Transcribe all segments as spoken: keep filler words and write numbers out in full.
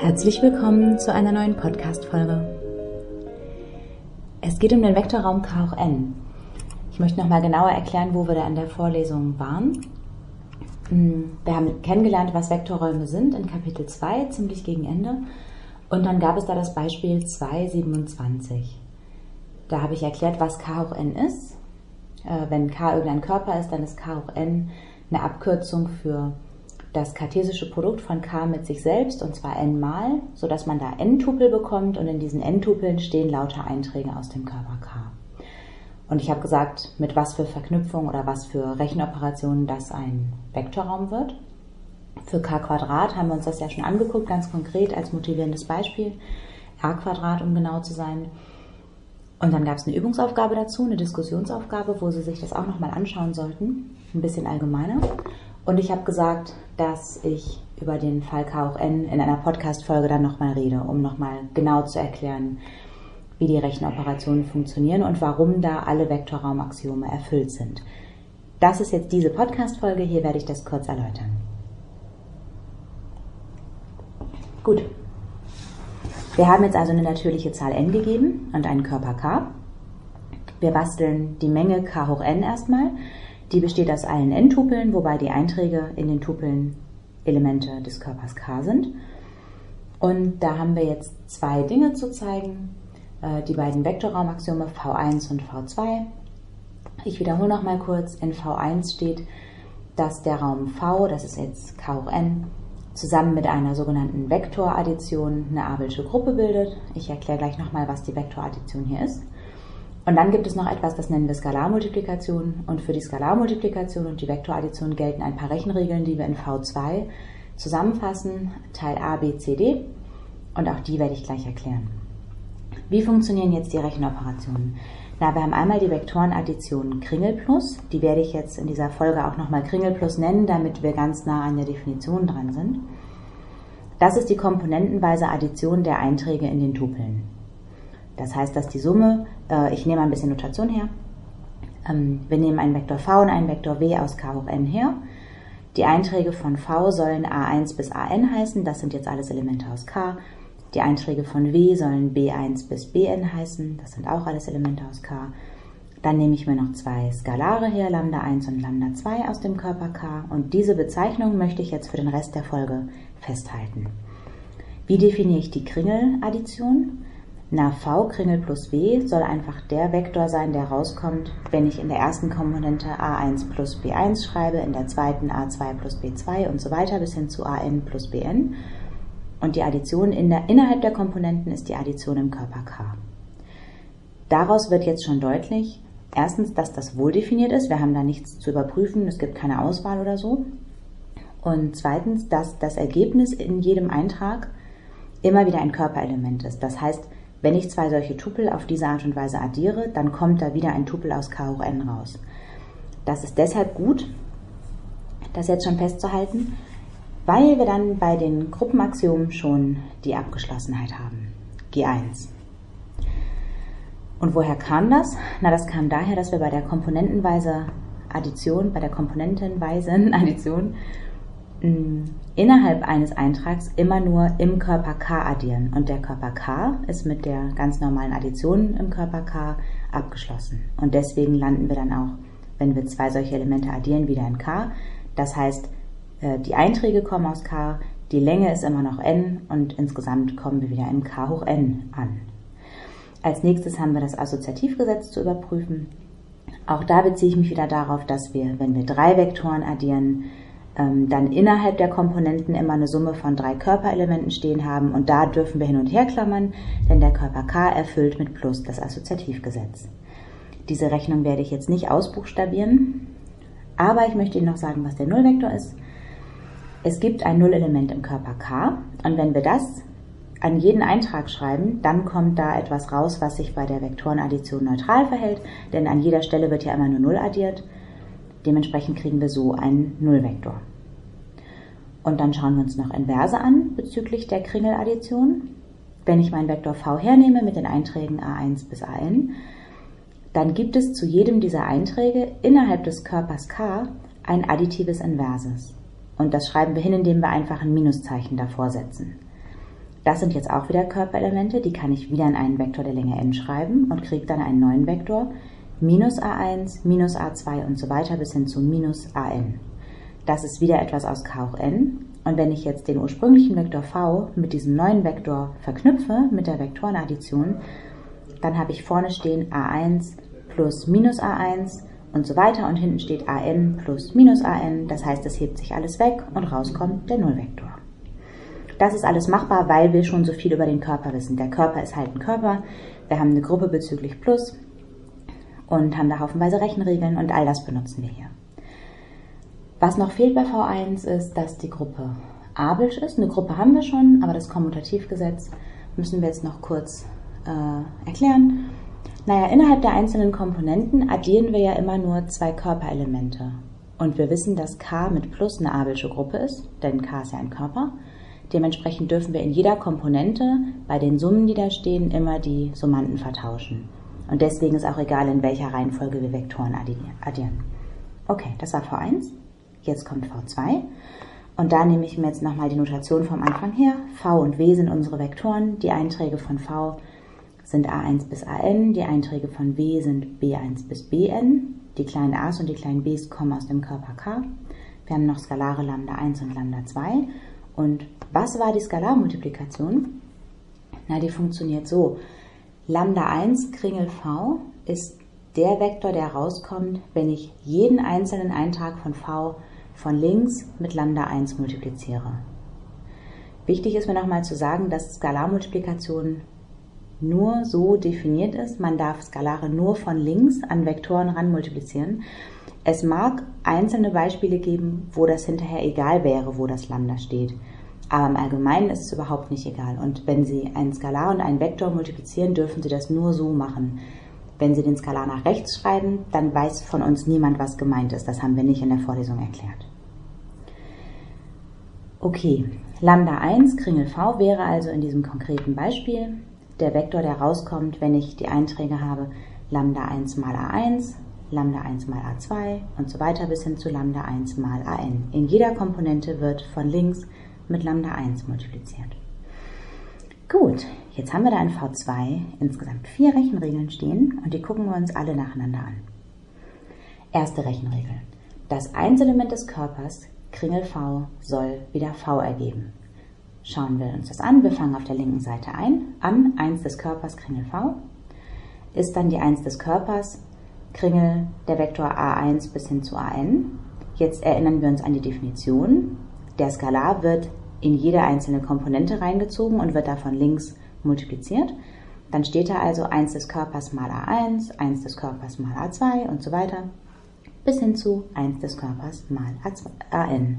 Herzlich willkommen zu einer neuen Podcast-Folge. Es geht um den Vektorraum K hoch n. Ich möchte nochmal genauer erklären, wo wir da in der Vorlesung waren. Wir haben kennengelernt, was Vektorräume sind in Kapitel zwei, ziemlich gegen Ende. Und dann gab es da das Beispiel zwei Komma siebenundzwanzig. Da habe ich erklärt, was K hoch n ist. Wenn K irgendein Körper ist, dann ist K hoch n eine Abkürzung für das kartesische Produkt von K mit sich selbst, und zwar n mal, sodass man da n-Tupel bekommt und in diesen n-Tupeln stehen lauter Einträge aus dem Körper K. Und ich habe gesagt, mit was für Verknüpfungen oder was für Rechenoperationen das ein Vektorraum wird. Für K Quadrat haben wir uns das ja schon angeguckt, ganz konkret als motivierendes Beispiel, R Quadrat, um genau zu sein. Und dann gab es eine Übungsaufgabe dazu, eine Diskussionsaufgabe, wo Sie sich das auch nochmal anschauen sollten, ein bisschen allgemeiner. Und ich habe gesagt, dass ich über den Fall K hoch n in einer Podcast-Folge dann nochmal rede, um nochmal genau zu erklären, wie die Rechenoperationen funktionieren und warum da alle Vektorraumaxiome erfüllt sind. Das ist jetzt diese Podcast-Folge, hier werde ich das kurz erläutern. Gut. Wir haben jetzt also eine natürliche Zahl n gegeben und einen Körper K. Wir basteln die Menge K hoch n erstmal. Die besteht aus allen n-Tupeln, wobei die Einträge in den Tupeln Elemente des Körpers K sind. Und da haben wir jetzt zwei Dinge zu zeigen, die beiden Vektorraumaxiome V eins und V zwei. Ich wiederhole nochmal kurz, in V eins steht, dass der Raum V, das ist jetzt K hoch n, zusammen mit einer sogenannten Vektoraddition eine abelsche Gruppe bildet. Ich erkläre gleich nochmal, was die Vektoraddition hier ist. Und dann gibt es noch etwas, das nennen wir Skalarmultiplikation. Und für die Skalarmultiplikation und die Vektoraddition gelten ein paar Rechenregeln, die wir in V zwei zusammenfassen, Teil A, B, C, D. Und auch die werde ich gleich erklären. Wie funktionieren jetzt die Rechenoperationen? Na, wir haben einmal die Vektorenaddition Kringelplus. Die werde ich jetzt in dieser Folge auch nochmal Kringelplus nennen, damit wir ganz nah an der Definition dran sind. Das ist die komponentenweise Addition der Einträge in den Tupeln. Das heißt, dass die Summe, äh, ich nehme ein bisschen Notation her, ähm, wir nehmen einen Vektor V und einen Vektor W aus K hoch n her. Die Einträge von V sollen A eins bis A n heißen, das sind jetzt alles Elemente aus K. Die Einträge von W sollen B eins bis B n heißen, das sind auch alles Elemente aus K. Dann nehme ich mir noch zwei Skalare her, Lambda eins und Lambda zwei aus dem Körper K. Und diese Bezeichnung möchte ich jetzt für den Rest der Folge festhalten. Wie definiere ich die Kringeladdition? Na, V, Kringel plus W, soll einfach der Vektor sein, der rauskommt, wenn ich in der ersten Komponente A eins plus B eins schreibe, in der zweiten A zwei plus B zwei und so weiter bis hin zu A n plus B n. Und die Addition in der, innerhalb der Komponenten ist die Addition im Körper K. Daraus wird jetzt schon deutlich, erstens, dass das wohl definiert ist, wir haben da nichts zu überprüfen, es gibt keine Auswahl oder so. Und zweitens, dass das Ergebnis in jedem Eintrag immer wieder ein Körperelement ist. Das heißt, wenn ich zwei solche Tupel auf diese Art und Weise addiere, dann kommt da wieder ein Tupel aus K hoch n raus. Das ist deshalb gut, das jetzt schon festzuhalten, weil wir dann bei den Gruppenaxiomen schon die Abgeschlossenheit haben. G eins. Und woher kam das? Na, das kam daher, dass wir bei der komponentenweise Addition, bei der komponentenweisen Addition mh, innerhalb eines Eintrags immer nur im Körper K addieren. Und der Körper K ist mit der ganz normalen Addition im Körper K abgeschlossen. Und deswegen landen wir dann auch, wenn wir zwei solche Elemente addieren, wieder in K. Das heißt, die Einträge kommen aus K, die Länge ist immer noch n und insgesamt kommen wir wieder im K hoch n an. Als nächstes haben wir das Assoziativgesetz zu überprüfen. Auch da beziehe ich mich wieder darauf, dass wir, wenn wir drei Vektoren addieren, dann innerhalb der Komponenten immer eine Summe von drei Körperelementen stehen haben und da dürfen wir hin und her klammern, denn der Körper K erfüllt mit Plus das Assoziativgesetz. Diese Rechnung werde ich jetzt nicht ausbuchstabieren, aber ich möchte Ihnen noch sagen, was der Nullvektor ist. Es gibt ein Nullelement im Körper K und wenn wir das an jeden Eintrag schreiben, dann kommt da etwas raus, was sich bei der Vektorenaddition neutral verhält, denn an jeder Stelle wird ja immer nur Null addiert. Dementsprechend kriegen wir so einen Nullvektor. Und dann schauen wir uns noch Inverse an bezüglich der Kringeladdition. Wenn ich meinen Vektor V hernehme mit den Einträgen A eins bis A n, dann gibt es zu jedem dieser Einträge innerhalb des Körpers K ein additives Inverses. Und das schreiben wir hin, indem wir einfach ein Minuszeichen davor setzen. Das sind jetzt auch wieder Körperelemente, die kann ich wieder in einen Vektor der Länge n schreiben und kriege dann einen neuen Vektor, minus a eins, minus a zwei und so weiter bis hin zu minus an. Das ist wieder etwas aus k hoch n. Und wenn ich jetzt den ursprünglichen Vektor v mit diesem neuen Vektor verknüpfe, mit der Vektorenaddition, dann habe ich vorne stehen a eins plus minus a eins und so weiter und hinten steht an plus minus an. Das heißt, es hebt sich alles weg und rauskommt der Nullvektor. Das ist alles machbar, weil wir schon so viel über den Körper wissen. Der Körper ist halt ein Körper. Wir haben eine Gruppe bezüglich Plus und haben da haufenweise Rechenregeln und all das benutzen wir hier. Was noch fehlt bei V eins ist, dass die Gruppe abelsch ist. Eine Gruppe haben wir schon, aber das Kommutativgesetz müssen wir jetzt noch kurz äh, erklären. Naja, innerhalb der einzelnen Komponenten addieren wir ja immer nur zwei Körperelemente. Und wir wissen, dass K mit Plus eine abelsche Gruppe ist, denn K ist ja ein Körper. Dementsprechend dürfen wir in jeder Komponente bei den Summen, die da stehen, immer die Summanden vertauschen. Und deswegen ist auch egal, in welcher Reihenfolge wir Vektoren addieren. Okay, das war V eins. Jetzt kommt V zwei. Und da nehme ich mir jetzt nochmal die Notation vom Anfang her. V und W sind unsere Vektoren. Die Einträge von V sind a eins bis an. Die Einträge von W sind b eins bis bn. Die kleinen a's und die kleinen b's kommen aus dem Körper K. Wir haben noch Skalare Lambda eins und Lambda zwei. Und was war die Skalarmultiplikation? Na, die funktioniert so. Lambda eins Kringel V ist der Vektor, der rauskommt, wenn ich jeden einzelnen Eintrag von V von links mit Lambda eins multipliziere. Wichtig ist mir nochmal zu sagen, dass Skalarmultiplikation nur so definiert ist. Man darf Skalare nur von links an Vektoren ran multiplizieren. Es mag einzelne Beispiele geben, wo das hinterher egal wäre, wo das Lambda steht. Aber im Allgemeinen ist es überhaupt nicht egal. Und wenn Sie einen Skalar und einen Vektor multiplizieren, dürfen Sie das nur so machen. Wenn Sie den Skalar nach rechts schreiben, dann weiß von uns niemand, was gemeint ist. Das haben wir nicht in der Vorlesung erklärt. Okay, Lambda eins Kringel V wäre also in diesem konkreten Beispiel der Vektor, der rauskommt, wenn ich die Einträge habe Lambda eins mal a eins, Lambda eins mal a zwei und so weiter bis hin zu Lambda eins mal an. In jeder Komponente wird von links mit Lambda eins multipliziert. Gut, jetzt haben wir da in V zwei insgesamt vier Rechenregeln stehen und die gucken wir uns alle nacheinander an. Erste Rechenregel. Das Einselement des Körpers, Kringel V, soll wieder V ergeben. Schauen wir uns das an. Wir fangen auf der linken Seite ein. An eins des Körpers, Kringel V, ist dann die eins des Körpers, Kringel der Vektor a eins bis hin zu an. Jetzt erinnern wir uns an die Definition. Der Skalar wird in jede einzelne Komponente reingezogen und wird davon links multipliziert. Dann steht da also eins des Körpers mal a eins, eins des Körpers mal a zwei und so weiter, bis hin zu eins des Körpers mal an.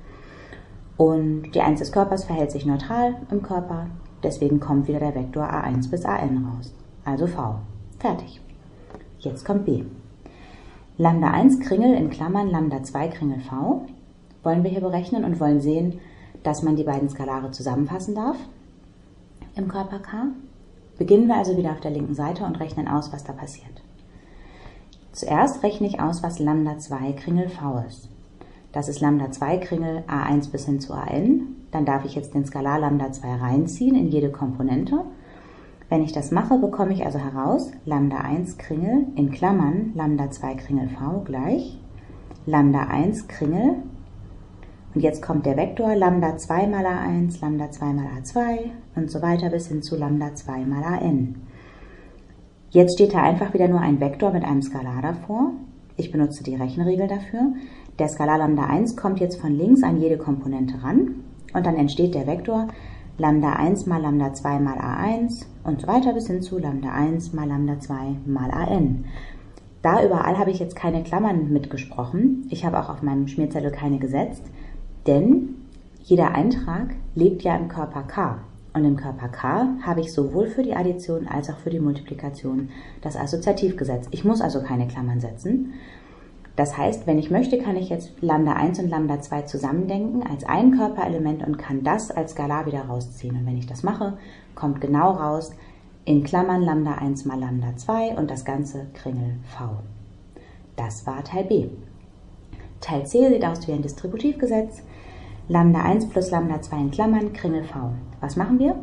Und die eins des Körpers verhält sich neutral im Körper, deswegen kommt wieder der Vektor a eins bis an raus, also V. Fertig. Jetzt kommt B. Lambda eins Kringel in Klammern Lambda zwei Kringel V wollen wir hier berechnen und wollen sehen, dass man die beiden Skalare zusammenfassen darf im Körper K. Beginnen wir also wieder auf der linken Seite und rechnen aus, was da passiert. Zuerst rechne ich aus, was Lambda zwei Kringel V ist. Das ist Lambda zwei Kringel a eins bis hin zu an. Dann darf ich jetzt den Skalar Lambda zwei reinziehen in jede Komponente. Wenn ich das mache, bekomme ich also heraus Lambda eins Kringel in Klammern Lambda zwei Kringel V gleich Lambda eins Kringel. Und jetzt kommt der Vektor Lambda zwei mal a eins, Lambda zwei mal a zwei und so weiter bis hin zu Lambda zwei mal an. Jetzt steht da einfach wieder nur ein Vektor mit einem Skalar davor. Ich benutze die Rechenregel dafür. Der Skalar Lambda eins kommt jetzt von links an jede Komponente ran und dann entsteht der Vektor Lambda eins mal Lambda zwei mal a eins und so weiter bis hin zu Lambda eins mal Lambda zwei mal an. Da überall habe ich jetzt keine Klammern mitgesprochen. Ich habe auch auf meinem Schmierzettel keine gesetzt, denn jeder Eintrag lebt ja im Körper K. Und im Körper K habe ich sowohl für die Addition als auch für die Multiplikation das Assoziativgesetz. Ich muss also keine Klammern setzen. Das heißt, wenn ich möchte, kann ich jetzt Lambda eins und Lambda zwei zusammendenken als ein Körperelement und kann das als Skalar wieder rausziehen. Und wenn ich das mache, kommt genau raus in Klammern Lambda eins mal Lambda zwei und das ganze Kringel V. Das war Teil B. Teil C sieht aus wie ein Distributivgesetz. Lambda eins plus Lambda zwei in Klammern, Kringel V. Was machen wir?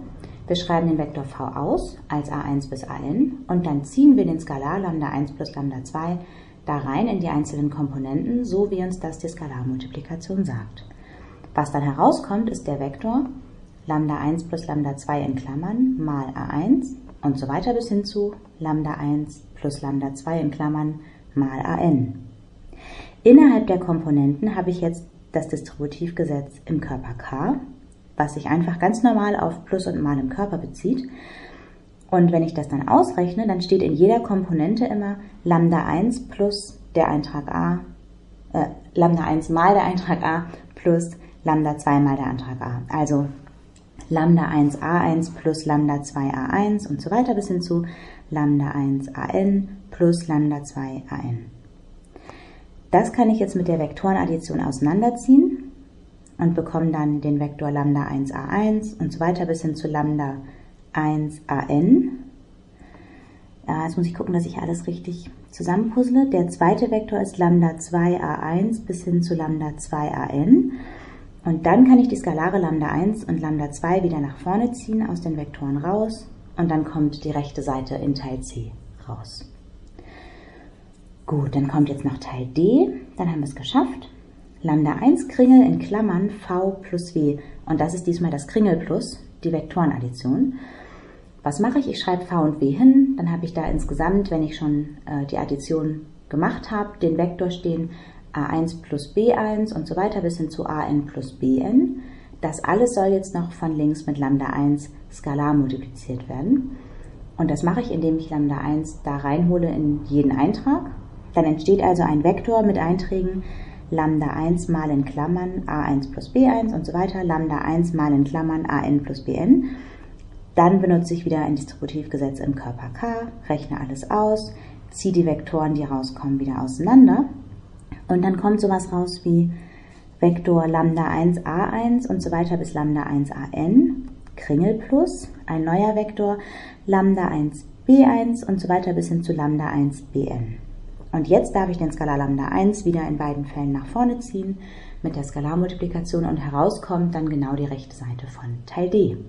Wir schreiben den Vektor v aus als a eins bis an und dann ziehen wir den Skalar Lambda eins plus Lambda zwei da rein in die einzelnen Komponenten, so wie uns das die Skalarmultiplikation sagt. Was dann herauskommt, ist der Vektor Lambda eins plus Lambda zwei in Klammern mal a eins und so weiter bis hin zu Lambda eins plus Lambda zwei in Klammern mal an. Innerhalb der Komponenten habe ich jetzt das Distributivgesetz im Körper K, was sich einfach ganz normal auf Plus und Mal im Körper bezieht. Und wenn ich das dann ausrechne, dann steht in jeder Komponente immer Lambda eins plus der Eintrag a, äh, Lambda eins mal der Eintrag a plus Lambda zwei mal der Eintrag a. Also Lambda eins a eins plus Lambda zwei a eins und so weiter bis hin zu Lambda eins an plus Lambda zwei an. Das kann ich jetzt mit der Vektorenaddition auseinanderziehen und bekomme dann den Vektor Lambda eins a eins und so weiter bis hin zu Lambda eins an. Ja, jetzt muss ich gucken, dass ich alles richtig zusammenpuzzle. Der zweite Vektor ist Lambda zwei a eins bis hin zu Lambda zwei an. Und dann kann ich die Skalare Lambda eins und Lambda zwei wieder nach vorne ziehen, aus den Vektoren raus. Und dann kommt die rechte Seite in Teil C raus. Gut, dann kommt jetzt noch Teil D. Dann haben wir es geschafft. Lambda eins Kringel in Klammern v plus w. Und das ist diesmal das Kringel plus, die Vektorenaddition. Was mache ich? Ich schreibe v und w hin. Dann habe ich da insgesamt, wenn ich schon äh, die Addition gemacht habe, den Vektor stehen a eins plus b eins und so weiter bis hin zu an plus bn. Das alles soll jetzt noch von links mit Lambda eins skalar multipliziert werden. Und das mache ich, indem ich Lambda eins da reinhole in jeden Eintrag. Dann entsteht also ein Vektor mit Einträgen Lambda eins mal in Klammern a eins plus b eins und so weiter, Lambda eins mal in Klammern an plus bn. Dann benutze ich wieder ein Distributivgesetz im Körper K, rechne alles aus, ziehe die Vektoren, die rauskommen, wieder auseinander. Und dann kommt sowas raus wie Vektor Lambda eins a eins und so weiter bis Lambda eins an, Kringel plus, ein neuer Vektor Lambda eins b eins und so weiter bis hin zu Lambda eins bn. Und jetzt darf ich den Skalar Lambda eins wieder in beiden Fällen nach vorne ziehen mit der Skalarmultiplikation und herauskommt dann genau die rechte Seite von Teil D.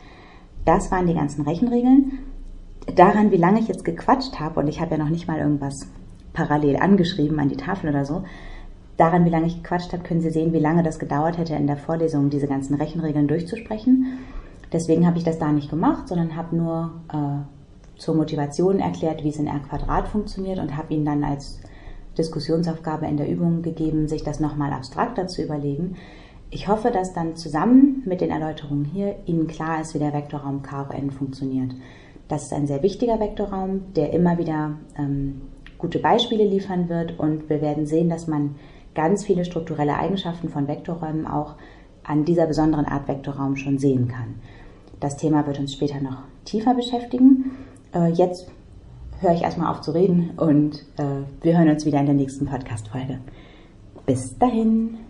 Das waren die ganzen Rechenregeln. Daran, wie lange ich jetzt gequatscht habe, und ich habe ja noch nicht mal irgendwas parallel angeschrieben an die Tafel oder so, daran, wie lange ich gequatscht habe, können Sie sehen, wie lange das gedauert hätte in der Vorlesung, diese ganzen Rechenregeln durchzusprechen. Deswegen habe ich das da nicht gemacht, sondern habe nur äh, zur Motivation erklärt, wie es in R Quadrat funktioniert und habe Ihnen dann als Diskussionsaufgabe in der Übung gegeben, sich das nochmal abstrakter zu überlegen. Ich hoffe, dass dann zusammen mit den Erläuterungen hier Ihnen klar ist, wie der Vektorraum K auf N funktioniert. Das ist ein sehr wichtiger Vektorraum, der immer wieder ähm, gute Beispiele liefern wird und wir werden sehen, dass man ganz viele strukturelle Eigenschaften von Vektorräumen auch an dieser besonderen Art Vektorraum schon sehen kann. Das Thema wird uns später noch tiefer beschäftigen. Äh, jetzt höre ich erstmal auf zu reden und äh, wir hören uns wieder in der nächsten Podcast-Folge. Bis dahin!